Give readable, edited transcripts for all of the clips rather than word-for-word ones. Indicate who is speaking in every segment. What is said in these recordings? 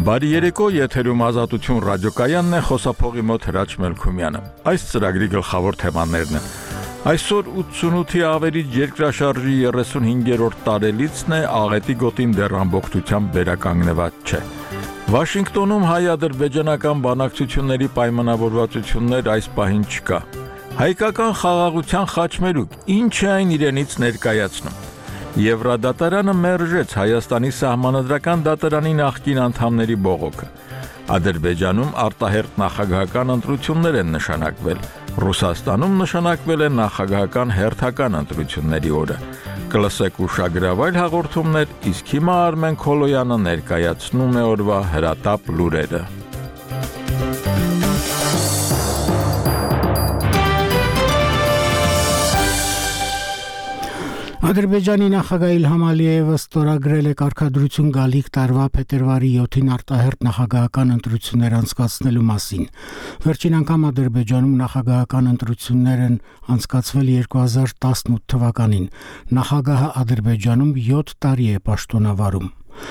Speaker 1: Բարի երեկո, եթերում Ազատություն ռադիոկայանն է, խոսափողի մոտ Հրաչ Մելքումյանը։ Այս ծրագրի գլխավոր թեմաներն են։ Այսօր 88-ի ավերիչ երկրաշարժի 35-րդ տարելիցն է, աղետի գոտին դեռ ամբողջությամբ վերականգնված չէ։ Վաշինգտոնում հայ-ադրբեջանական բանակցությունների պայմանավորվածություններ այս պահին չկա։ Հայկական խաղաղության խաչմերուկ, ինչ է այն իրենից ներկայացնում։ Եվրադատարանը մերժեց Հայաստանի սահմանադրական դատարանի նախկին անդամների բողոքը։ Ադրբեջանում արտահերթ նախագահական ընտրություններ են նշանակվել։ Ռուսաստանում նշանակվել են նախագահական հերթական ընտրությունների օրը։ Կլսեք ուշագրավայր հաղորդումներ, իսկ հիմա Արմեն Քոլոյանը ներկայացնում է օրվա հրատապ լուրերը։
Speaker 2: Ադրբեջանի նախագահ Իլհամ Ալիևը ստորագրել է կարգադրություն գալիք տարվա փետրվարի 7-ին արտահերթ նախագահական ընտրություններ անցկացնելու մասին։ Վերջին անգամ Ադրբեջանում նախագահական ընտրություններ են անցկացվել 2018 թվականին։ Նախագահը Ադրբեջանում 7 տարի է պաշտոնավարում։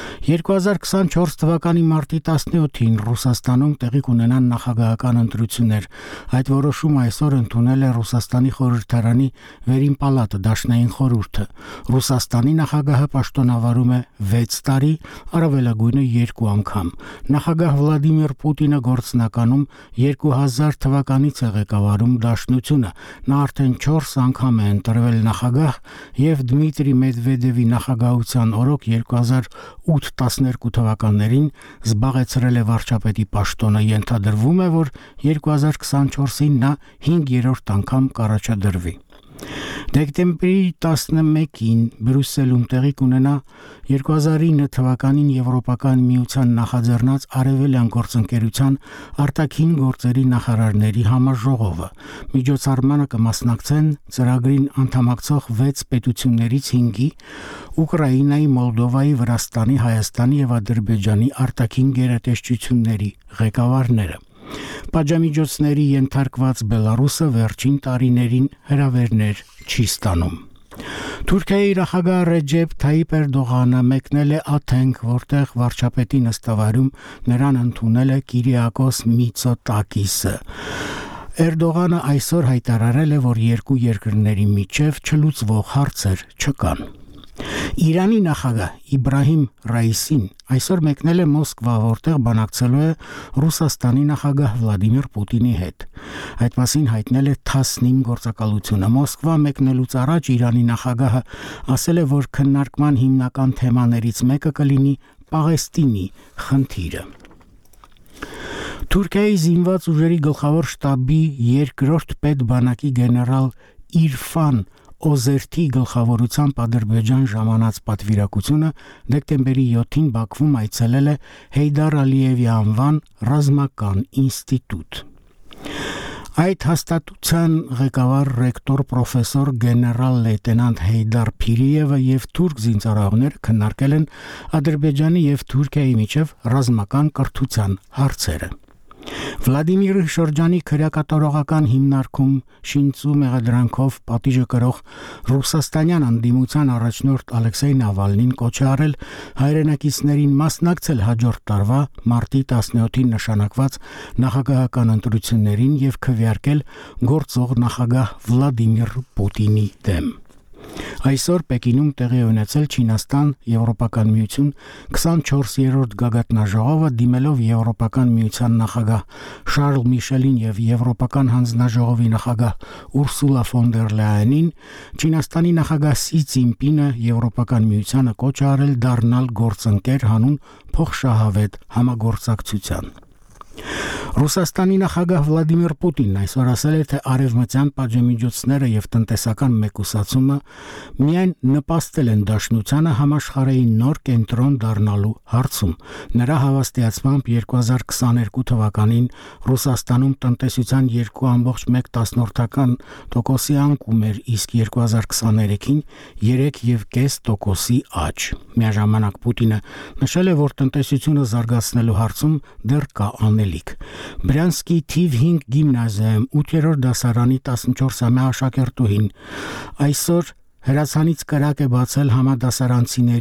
Speaker 2: 2024 թվականի մարտի 17-ին Ռուսաստանում տեղի կունենան նախագահական ընտրություններ։ Այդ որոշումը այսօր ընդունել է Ռուսաստանի խորհրդարանի վերին պալատը, Դաշնային խորհուրդը։ Ռուսաստանի նախագահը պաշտոնավարում է 6 տարի, առավելագույնը 2 անգամ։ Նախագահ Վլադիմիր Պուտինը գործնականում 2000 թվականից է ղեկավարում Դաշնությունը։ Նա արդեն 4 անգամ է ընտրվել նախագահ եւ Դմիտրի Մեդվեդևի նախագահության օրոք 2008-12 թվականներին զբաղեցրել է վարչապետի պաշտոնը։ Ենթադրվում է, որ 2024-ին նա 5-րդ անգամ կառաջադրվի։ Դեկտեմբերի 11-ին Բրյուսելում տեղի կունենա 2009 թվականին Եվրոպական միության նախաձեռնած Արևելյան գործընկերության արտաքին գործերի նախարարների համաժողովը։ Միջոցառմանը կմասնակցեն ծրագրին անդամակցող 6 պետություններից 5-ի՝ Ուկրաինայի, Մոլդովայի, Վրաստանի, Հայաստանի եւ Ադրբեջանի արտաքին գերատեսչությունների ղեկավարները։ Պատժամիջոցների ենթարկված Բելարուսը վերջին տարիներին հրավերներ չի ստանում։ Թուրքիայի նախագահ Ռեջեփ Թայիպ Էրդողանը մեկնել է Աթենք, որտեղ վարչապետի նստավայրում նրան ընդունել է Կիրիակոս Միցոտակիսը։ Էրդողանը այսօր հայտարարել է, որ երկու երկրների միջև չլուծվող հարցեր չկան։ Իրանի նախագահ Իբրահիմ Ռայիսին այսօր մեկնել է Մոսկվա, որտեղ բանակցելու է Ռուսաստանի նախագահ Վլադիմիր Պուտինի հետ։ Այդ մասին հայտնել է Թասնիմ գործակալությունը։ Մոսկվա մեկնելուց առաջ Իրանի նախագահը ասել է, որ քննարկման հիմնական թեմաներից մեկը կլինի Պաղեստինի խնդիրը։ Թուրքիայի զինված ուժերի գլխավոր շտաբի երկրորդ պետբանակի գեներալ Իրֆան Օզերթի գլխավորությամբ Ադրբեջան ժամանած պատվիրակությունը դեկտեմբերի 7-ին Բաքվում այցելել է Հեյդար Ալիևի անվան ռազմական ինստիտուտ։ Այդ հաստատության ղեկավար ռեկտոր պրոֆեսոր գեներալ լեյտենանտ Հեյդար Փիրիևը եւ թուրք զինծառայողները քննարկել են Ադրբեջանի եւ Թուրքիայի միջև ռազմական կրթության հարցերը։ Վլադիմիր Շրջանի քրեակատարողական հիմնարկում շինծու մեղադրանքով պատիժը կրող ռուսաստանյան անդիմության առաջնորդ Ալեքսեյ Նավալնին կոչ է արել հայրենակիցներին մասնակցել հաջորդ տարվա մարտի 17-ին նշանակված նախագահական ընտրություններին եւ քվեարկել գործող նախագահ Վլադիմիր Պուտինի դեմ։ Այսօր Պեկինում տեղի ունեցել Չինաստան Եվրոպական միություն 24-րդ գագաթնաժողովը դիմելով Եվրոպական միության նախագահ Շարլ Միշելին եւ Եվրոպական հանձնաժողովի նախագահ Ուրսուլա ֆոն դեր Լայենին, Չինաստանի նախագահ Սի Ցինպինը Եվրոպական միությանը կոչ է արել դառնալ գործընկեր հանուն փոխշահավետ համագործակցության։ Ռուսաստանի նախագահ Վլադիմիր Պուտինն այսօր ասել է, թե արևմտյան պատժամիջոցները եւ տնտեսական մեկուսացումը միայն նպաստել են Դաշնությանը համաշխարհային նոր կենտրոն դառնալու հարցում։ Նրա հավաստիացմամբ 2022 թվականին Ռուսաստանում տնտեսության 2.1%-ի անկում էր, իսկ 2023-ին 3.5%-ի աճ։ Միաժամանակ Պուտինը նշել է, որ տնտեսությունը զարգացնելու հարցում դեռ կա անելիք։ Բրյանսկի թիվ 5 գիմնազիայում 8-րդ դասարանի 14-ամյա աշակերտուհին այսօր հրացանից կրակ է բացել համադասարանցիների